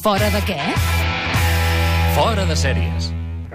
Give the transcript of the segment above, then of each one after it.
Fora de què? Fora de sèries.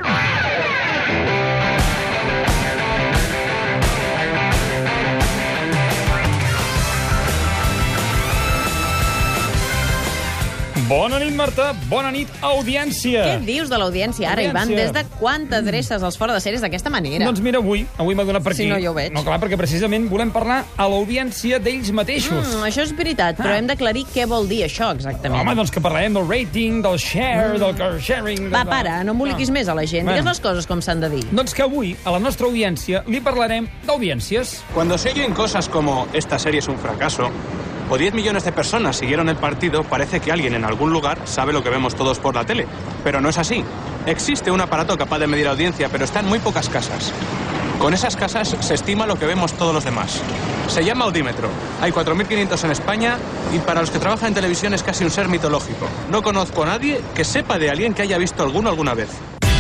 Bona nit, Marta. Bona nit, audiència. Què dius de l'audiència ara, Ivan? Des de quan t'adreces als fora de sèries d'aquesta manera? Doncs mira, avui m'ha donat per aquí. Si no, jo ho veig. No, clar, perquè precisament volem parlar a l'audiència d'ells mateixos. Això és veritat, però hem d'aclarir què vol dir això exactament. Home, doncs que parlarem del rating, del share, del car sharing... Va, para, no emboliquis més a la gent. Digues les coses com s'han de dir. Doncs que avui, a la nostra audiència, li parlarem d'audiències. Cuando se oyen cosas como esta serie es un fracaso, o 10 millones de personas siguieron el partido, parece que alguien en algún lugar sabe lo que vemos todos por la tele. Pero no es así. Existe un aparato capaz de medir audiencia, pero está en muy pocas casas. Con esas casas se estima lo que vemos todos los demás. Se llama audímetro. Hay 4.500 en España y para los que trabajan en televisión es casi un ser mitológico. No conozco a nadie que sepa de alguien que haya visto alguno alguna vez.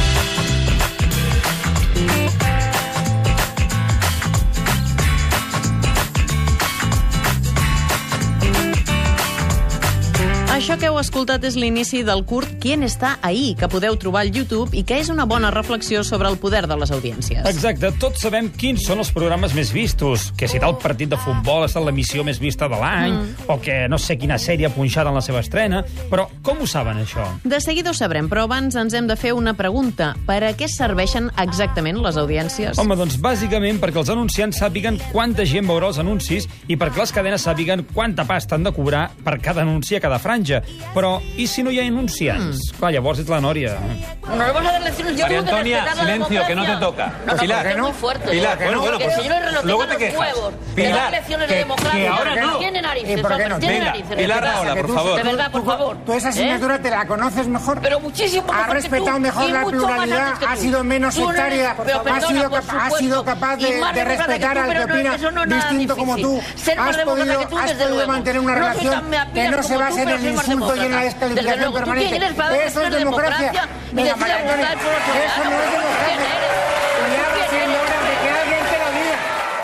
Això que heu escoltat és l'inici del curt Quién està ahí, que podeu trobar al YouTube i que és una bona reflexió sobre el poder de les audiències. Exacte, tots sabem quins són els programes més vistos, que si tal partit de futbol ha estat l'emissió més vista de l'any, o que no sé quina sèrie ha punxat en la seva estrena, però com ho saben, això? De seguida ho sabrem, però abans ens hem de fer una pregunta. Per a què serveixen exactament les audiències? Home, doncs bàsicament perquè els anunciants sàpiguen quanta gent veurà els anuncis i perquè les cadenes sàpiguen quanta pasta han de cobrar per cada anunci a cada franja. Però, i si no hi ha anunciants? Clar, llavors ets la Nòria. No le vamos a dar lecciones. Yo María tengo que Antonia, respetar la silencio, que no te democracia. toca. No, Pilar, es muy fuerte. Pilar, Que bueno, el pues señor Herrero luego tenga te los quejas. huevos. Pilar, de dar lecciones de que democracia. ahora no. Tiene narices, ¿Y por qué hombre, no? tiene Venga, narices. Pilar de verdad. Rahola, por favor. De verdad, por favor. Tú esa asignatura te la conoces mejor. Pero muchísimo mejor Has que respetado tú, mejor y la mucho más pluralidad, antes que has tú. sido menos Tú no eres- sectaria, pero has perdona, sido, por has supuesto. sido capaz Y más de demócrata respetar que tú, al que pero no, opina eso no es nada distinto como difícil. tú. Ser más Has demócrata que tú, has desde podido luego. mantener una No soy relación tan meapida que no como se tú, base en pero el soy más insulto y en la demócrata. descalificación Desde luego. ¿Tú permanente. quién eres para dar Eso es lecciones de democracia. democracia? Y Venga, decir María la voluntad del pueblo Antonia, eso no es soberano? democracia. ¿Quién eres? Ya va siendo hora de que alguien te lo diga.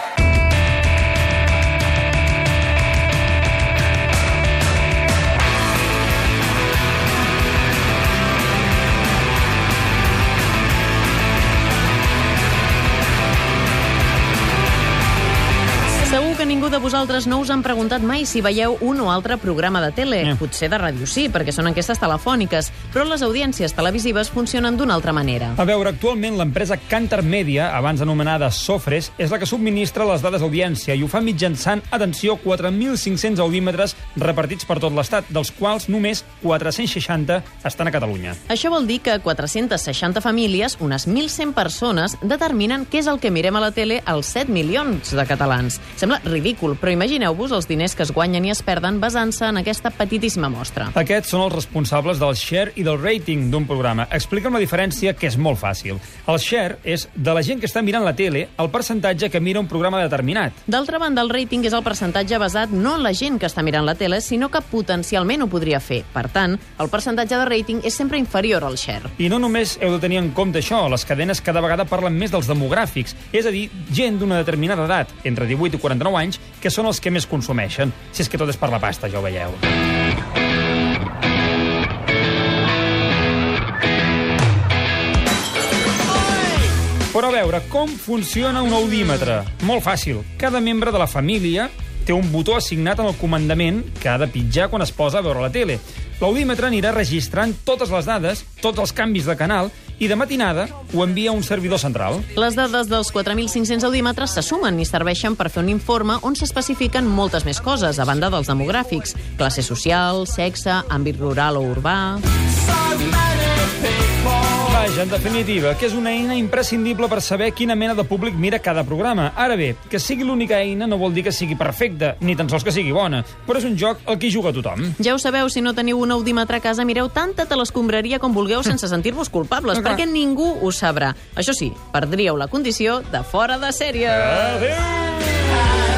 Segur que ningú de vosaltres no us han preguntat mai si veieu un o altre programa de tele. Potser de ràdio sí, perquè són enquestes telefòniques, però les audiències televisives funcionen d'una altra manera. A veure, actualment l'empresa Kantar Media, abans anomenada Sofres, és la que subministra les dades d'audiència i ho fa mitjançant, atenció, 4.500 audímetres repartits per tot l'Estat, dels quals només 460 estan a Catalunya. Això vol dir que 460 famílies, unes 1.100 persones, determinen què és el que mirem a la tele als 7 milions de catalans. Sembla ridícul, però imagineu-vos els diners que es guanyen i es perden basant-se en aquesta petitíssima mostra. Aquests són els responsables del share i del rating d'un programa. Explica'm la diferència, que és molt fàcil. El share és de la gent que està mirant la tele el percentatge que mira un programa determinat. D'altra banda, el rating és el percentatge basat no en la gent que està mirant la tele, sinó que potencialment ho podria fer. Per tant, el percentatge de rating és sempre inferior al share. I no només heu de tenir en compte això, les cadenes cada vegada parlen més dels demogràfics, és a dir, gent d'una determinada edat, entre 18 i 49 anys, que són els que més consumeixen. Si és que tot és per la pasta, ja ho veieu. Però a veure, com funciona un audímetre? Molt fàcil. Cada membre de la família té un botó assignat en el comandament que ha de pitjar quan es posa a veure la tele. L'audímetre anirà registrant totes les dades, tots els canvis de canal, i de matinada ho envia a un servidor central. Les dades dels 4.500 audímetres se sumen i serveixen per fer un informe on s'especifiquen moltes més coses, a banda dels demogràfics: classe social, sexe, àmbit rural o urbà... Vaja, en definitiva, que és una eina imprescindible per saber quina mena de públic mira cada programa. Ara bé, que sigui l'única eina no vol dir que sigui perfecta, ni tan sols que sigui bona, però és un joc al que hi juga tothom. Ja ho sabeu, si no teniu un audímetre a casa, mireu tanta telescombraria com vulgueu sense sentir-vos culpables, perquè ningú ho sabrà. Això sí, perdríeu la condició de fora de sèrie. Adéu!